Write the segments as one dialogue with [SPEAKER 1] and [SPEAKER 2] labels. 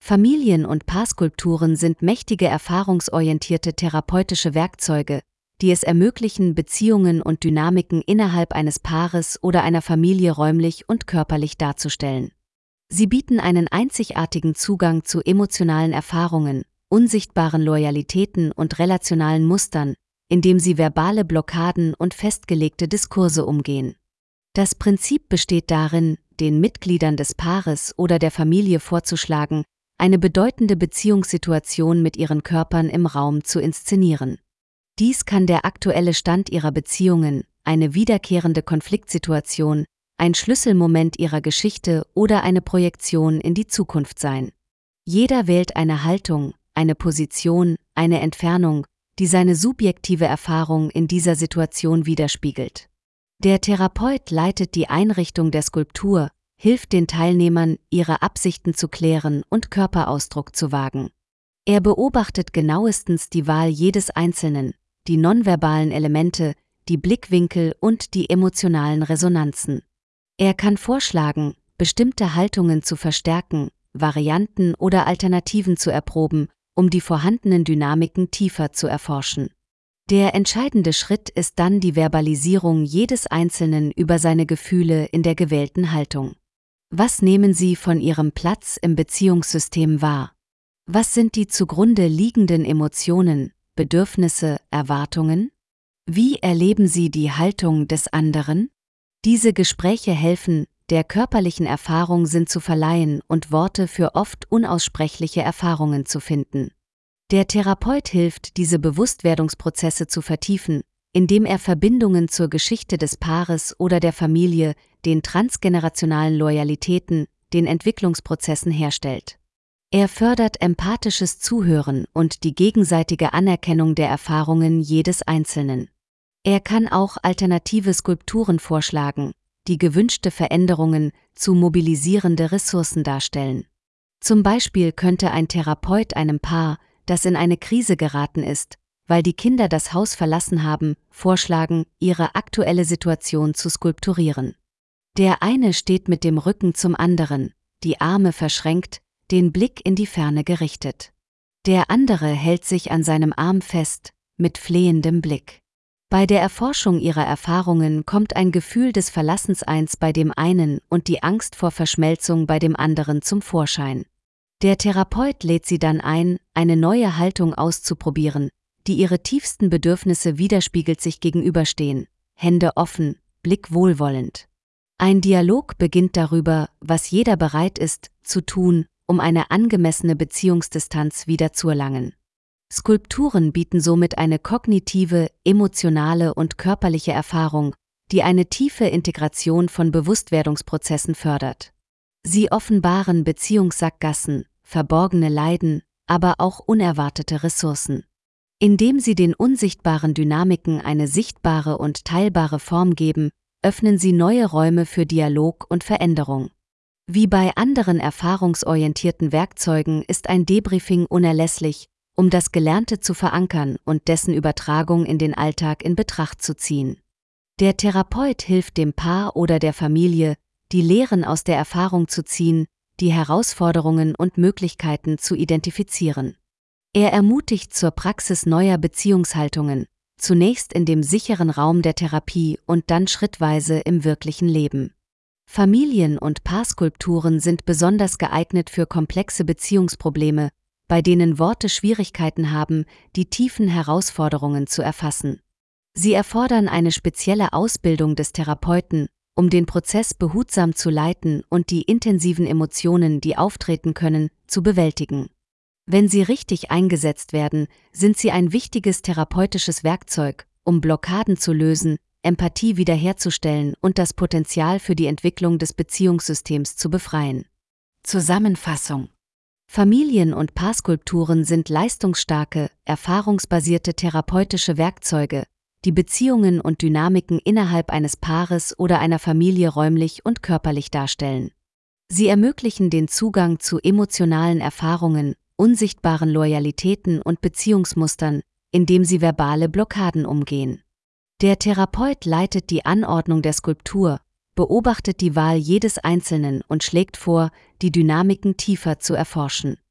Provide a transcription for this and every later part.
[SPEAKER 1] Familien- und Paarskulpturen sind mächtige erfahrungsorientierte therapeutische Werkzeuge, die es ermöglichen, Beziehungen und Dynamiken innerhalb eines Paares oder einer Familie räumlich und körperlich darzustellen. Sie bieten einen einzigartigen Zugang zu emotionalen Erfahrungen, unsichtbaren Loyalitäten und relationalen Mustern, indem sie verbale Blockaden und festgelegte Diskurse umgehen. Das Prinzip besteht darin, den Mitgliedern des Paares oder der Familie vorzuschlagen, eine bedeutende Beziehungssituation mit ihren Körpern im Raum zu inszenieren. Dies kann der aktuelle Stand ihrer Beziehungen, eine wiederkehrende Konfliktsituation, ein Schlüsselmoment ihrer Geschichte oder eine Projektion in die Zukunft sein. Jeder wählt eine Haltung, eine Position, eine Entfernung, die seine subjektive Erfahrung in dieser Situation widerspiegelt. Der Therapeut leitet die Einrichtung der Skulptur, hilft den Teilnehmern, ihre Absichten zu klären und Körperausdruck zu wagen. Er beobachtet genauestens die Wahl jedes Einzelnen, die nonverbalen Elemente, die Blickwinkel und die emotionalen Resonanzen. Er kann vorschlagen, bestimmte Haltungen zu verstärken, Varianten oder Alternativen zu erproben, um die vorhandenen Dynamiken tiefer zu erforschen. Der entscheidende Schritt ist dann die Verbalisierung jedes Einzelnen über seine Gefühle in der gewählten Haltung. Was nehmen Sie von Ihrem Platz im Beziehungssystem wahr? Was sind die zugrunde liegenden Emotionen, Bedürfnisse, Erwartungen? Wie erleben Sie die Haltung des anderen? Diese Gespräche helfen, der körperlichen Erfahrung Sinn zu verleihen und Worte für oft unaussprechliche Erfahrungen zu finden. Der Therapeut hilft, diese Bewusstwerdungsprozesse zu vertiefen, indem er Verbindungen zur Geschichte des Paares oder der Familie, den transgenerationalen Loyalitäten, den Entwicklungsprozessen herstellt. Er fördert empathisches Zuhören und die gegenseitige Anerkennung der Erfahrungen jedes Einzelnen. Er kann auch alternative Skulpturen vorschlagen, die gewünschte Veränderungen zu mobilisierende Ressourcen darstellen. Zum Beispiel könnte ein Therapeut einem Paar, das in eine Krise geraten ist, weil die Kinder das Haus verlassen haben, vorschlagen, ihre aktuelle Situation zu skulpturieren. Der eine steht mit dem Rücken zum anderen, die Arme verschränkt, den Blick in die Ferne gerichtet. Der andere hält sich an seinem Arm fest, mit flehendem Blick. Bei der Erforschung ihrer Erfahrungen kommt ein Gefühl des Verlassenseins bei dem einen und die Angst vor Verschmelzung bei dem anderen zum Vorschein. Der Therapeut lädt sie dann ein, eine neue Haltung auszuprobieren, die ihre tiefsten Bedürfnisse widerspiegelt sich gegenüberstehen, Hände offen, Blick wohlwollend. Ein Dialog beginnt darüber, was jeder bereit ist, zu tun, um eine angemessene Beziehungsdistanz wieder zu erlangen. Skulpturen bieten somit eine kognitive, emotionale und körperliche Erfahrung, die eine tiefe Integration von Bewusstwerdungsprozessen fördert. Sie offenbaren Beziehungssackgassen, verborgene Leiden, aber auch unerwartete Ressourcen. Indem sie den unsichtbaren Dynamiken eine sichtbare und teilbare Form geben, öffnen sie neue Räume für Dialog und Veränderung. Wie bei anderen erfahrungsorientierten Werkzeugen ist ein Debriefing unerlässlich, um das Gelernte zu verankern und dessen Übertragung in den Alltag in Betracht zu ziehen. Der Therapeut hilft dem Paar oder der Familie, die Lehren aus der Erfahrung zu ziehen, die Herausforderungen und Möglichkeiten zu identifizieren. Er ermutigt zur Praxis neuer Beziehungshaltungen, zunächst in dem sicheren Raum der Therapie und dann schrittweise im wirklichen Leben. Familien- und Paarskulpturen sind besonders geeignet für komplexe Beziehungsprobleme, bei denen Worte Schwierigkeiten haben, die tiefen Herausforderungen zu erfassen. Sie erfordern eine spezielle Ausbildung des Therapeuten, um den Prozess behutsam zu leiten und die intensiven Emotionen, die auftreten können, zu bewältigen. Wenn sie richtig eingesetzt werden, sind sie ein wichtiges therapeutisches Werkzeug, um Blockaden zu lösen, Empathie wiederherzustellen und das Potenzial für die Entwicklung des Beziehungssystems zu befreien. Zusammenfassung: Familien- und Paarskulpturen sind leistungsstarke, erfahrungsbasierte therapeutische Werkzeuge, die Beziehungen und Dynamiken innerhalb eines Paares oder einer Familie räumlich und körperlich darstellen. Sie ermöglichen den Zugang zu emotionalen Erfahrungen, unsichtbaren Loyalitäten und Beziehungsmustern, indem sie verbale Blockaden umgehen. Der Therapeut leitet die Anordnung der Skulptur, beobachtet die Wahl jedes Einzelnen und schlägt vor, die Dynamiken tiefer zu erforschen.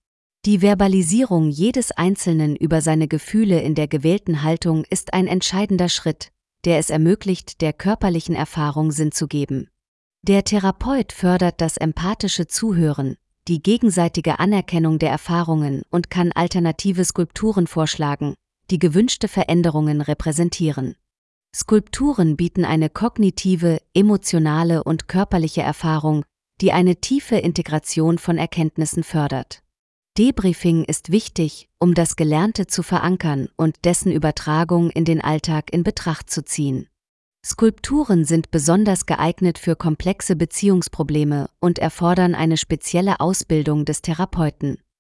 [SPEAKER 1] Die Verbalisierung jedes Einzelnen über seine Gefühle in der gewählten Haltung ist ein entscheidender Schritt, der es ermöglicht, der körperlichen Erfahrung Sinn zu geben. Der Therapeut fördert das empathische Zuhören, die gegenseitige Anerkennung der Erfahrungen und kann alternative Skulpturen vorschlagen, die gewünschte Veränderungen repräsentieren. Skulpturen bieten eine kognitive, emotionale und körperliche Erfahrung, die eine tiefe Integration von Erkenntnissen fördert. Debriefing ist wichtig, um das Gelernte zu verankern und dessen Übertragung in den Alltag in Betracht zu ziehen. Skulpturen sind besonders geeignet für komplexe Beziehungsprobleme und erfordern eine spezielle Ausbildung des Therapeuten.